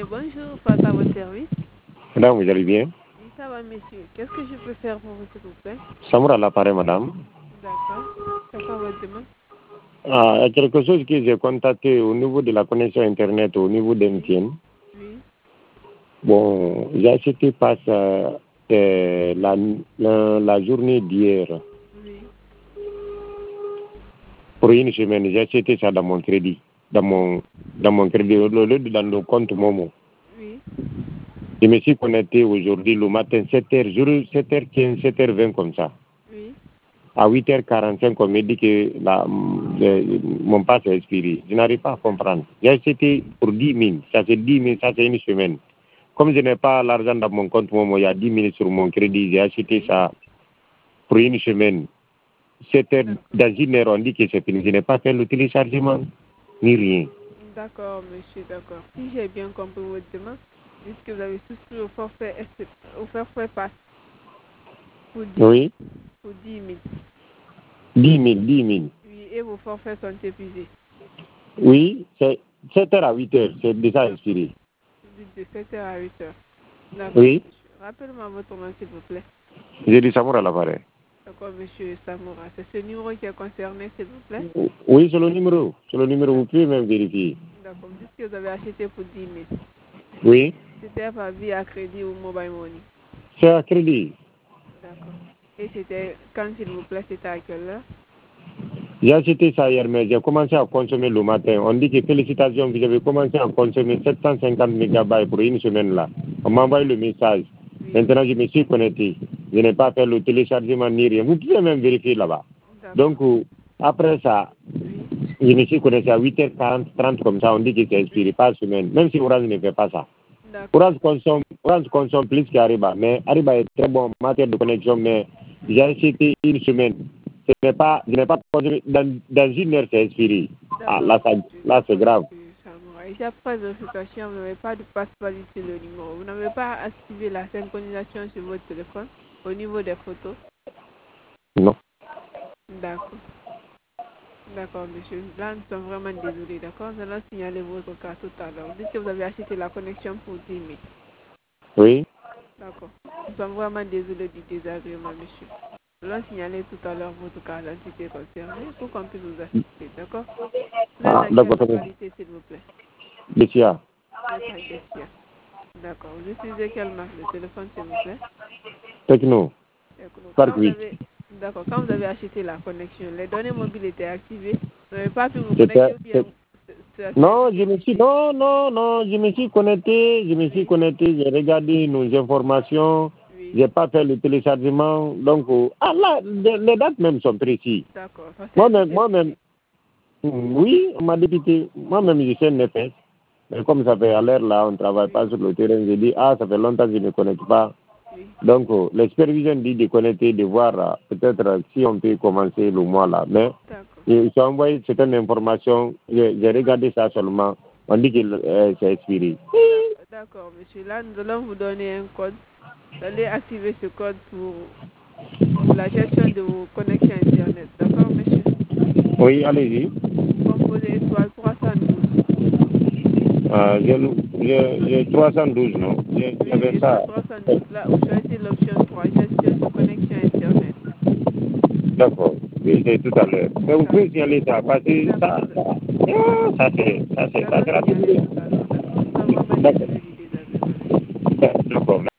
Bonjour, Fata, à votre service. Madame, vous allez bien? Oui, ça va, monsieur. Qu'est-ce que je peux faire pour vous, s'il vous plaît? Samour à l'appareil, madame. D'accord. C'est quoi votre demande? Ah, il y a quelque chose que j'ai contacté au niveau de la connexion Internet, au niveau d'MTN. Oui. Bon, j'ai acheté passe la journée d'hier. Oui. Pour une semaine, j'ai acheté ça dans mon crédit. Dans mon crédit, dans le compte Momo. Oui. Je me suis connecté aujourd'hui le matin, 7h, 7h15, 7h20 comme ça. Oui. À 8h45, on me dit que mon passe est expiré. Je n'arrive pas à comprendre. J'ai acheté pour 10 000. Ça c'est 10 000, ça c'est une semaine. Comme je n'ai pas l'argent dans mon compte, il y a 10 000 sur mon crédit. J'ai acheté ça pour une semaine. C'était dans une heure, on dit que c'est fini. Je n'ai pas fait le téléchargement, ni rien. D'accord, monsieur, d'accord. Si j'ai bien compris votre demande, dites que vous avez souscrit au forfait passe pour 10 000. Oui, Pour 10 000. 10 000, 10 000. Oui, et vos forfaits sont épuisés. Oui, c'est 7h à 8h, c'est déjà expiré. Vous dites de 7h à 8h. D'accord, Oui, monsieur. Rappelez-moi votre nom, s'il vous plaît. j'ai dit Samour à l'appareil. D'accord, monsieur Samoura. C'est ce numéro qui est concerné, s'il vous plaît? Oui, c'est le numéro. C'est le numéro, vous pouvez même vérifier. D'accord, vous dites que vous avez acheté pour 10 000. Oui, C'était par via crédit ou mobile money? c'est à crédit. D'accord. Et c'était quand, s'il vous plaît, c'était à quelle heure? J'ai acheté ça hier, mais j'ai commencé à consommer le matin. On dit que félicitations, vous avez commencé à consommer 750 mégabytes pour une semaine là. On m'a envoyé le message. Oui. Maintenant, je me suis connecté. Je n'ai pas fait le téléchargement ni rien. Vous pouvez même vérifier là-bas. D'accord. Donc, après ça, Oui. je me suis connecté à 8h40, 30 comme ça. On dit que c'est expiré par semaine. Même si Orange ne fait pas ça. D'accord. Orange consomme plus qu'Ariba. Mais Ariba est très bon en matière de connexion. Mais j'ai acheté une semaine. Je n'ai pas consommé. Dans une heure, c'est expiré. Ah, D'accord, monsieur. là c'est D'accord, grave. monsieur Samoura. Ici, après vérification, vous n'avez pas de passe-passe sur le numéro. Vous n'avez pas activé la synchronisation sur votre téléphone au niveau des photos? Non. D'accord. D'accord, monsieur. Là, nous sommes vraiment désolés, d'accord? Nous allons signaler votre cas tout à l'heure. Dites que vous avez acheté la connexion pour 10 000. Oui. D'accord. Nous sommes vraiment désolés du désagrément, monsieur. Nous allons signaler tout à l'heure votre cas à l'entité concernée pour qu'on puisse vous assister, d'accord? Vous êtes Ah, dans quelle d'accord. localité, s'il vous plaît? Bessia. Vous êtes à Gessia. D'accord. Vous utilisez quelle marque de téléphone, s'il vous plaît? Techno. D'accord. Parc 8. D'accord. Quand vous avez acheté la connexion, les données mobiles étaient activées. Vous n'avez pas pu vous connecter C'était. ou bien c'est Non, juste difficile? non, je me suis connecté, Oui. j'ai regardé nos informations, Oui. j'ai pas fait le téléchargement, donc, là, les dates même sont précises. D'accord. Ça s'est vite Moi-même, expiré. oui, on m'a dépité, moi-même, je sais NFS, mais comme ça fait à l'heure là, on ne travaille Oui. pas sur le terrain, j'ai dit, ça fait longtemps que je ne connecte pas. Oui. Donc, les supervisions dit de connecter, de voir peut-être si on peut commencer le mois là. Mais D'accord. ils ont envoyé certaines informations, j'ai regardé ça seulement. On dit que c'est expiré. D'accord, monsieur. Là, nous allons vous donner un code. Vous allez activer ce code pour la gestion de vos connexions Internet. D'accord, monsieur? Oui, allez-y. Vous composez étoile 312. J'ai 312, non? Oui, J'avais ça. étoile 312. Là, vous choisissez l'option 3, gestion de connexion Internet. D'accord. Oui, c'est tout à l'heure. Mais vous pouvez D'accord. signaler ça, parce que D'accord. Nous ça allons sera signaler difficile. tout à l'heure. D'accord? Nous sommes vraiment D'accord. désolés du désagrément, monsieur. D'accord.